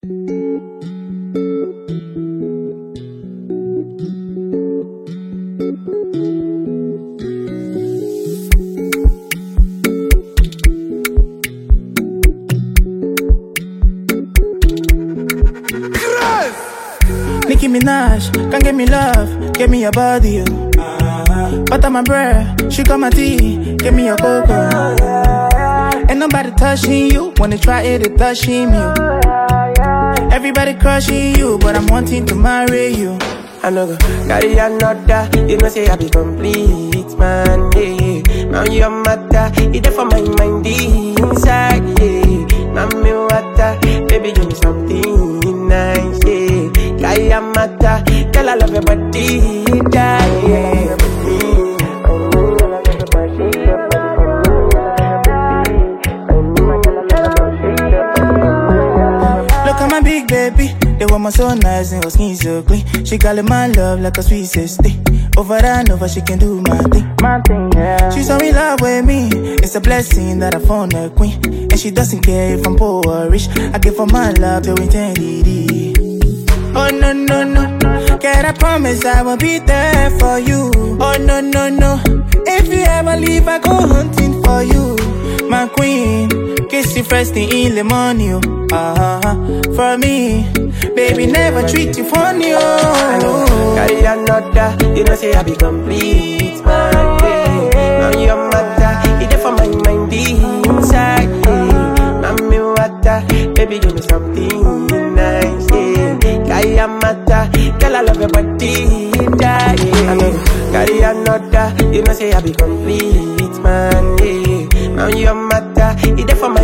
Nicki Minaj, can't get me love, give me your body, yo. Butter my bread, sugar my tea, give me your cocoa. Ain't nobody touching you, wanna try it, they touching you. Everybody crushing you, but I'm wanting to marry you. I know go carry another, you know say I be complete, man, yeah. Now your matter, it there for my mind inside, yeah. Now me water, baby give me something nice, yeah. Kaya mata, girl I love your body, yeah. Look at my big baby, the woman so nice and her skin so clean. She calling my love like a sweet sister. Over and over, she can do my thing, yeah. She's so in love with me, it's a blessing that I found a queen. And she doesn't care if I'm poor or rich, I give her my love to eternity. Oh no, no, no, girl I promise I will be there for you. Oh no, no, no, if you ever leave I go hunting for you. My queen, kiss you first thing in the morning, for me, baby never treat you funny, I know, carry another, you know say I be complete, man, yeah. Now your matter, it there for my mind inside, yeah. Now me water, baby give me something nice, yeah. Kaya mata, girl I love your body, yeah. I know, carry another, you know say I be complete, man, yeah. Now your matter, it there for my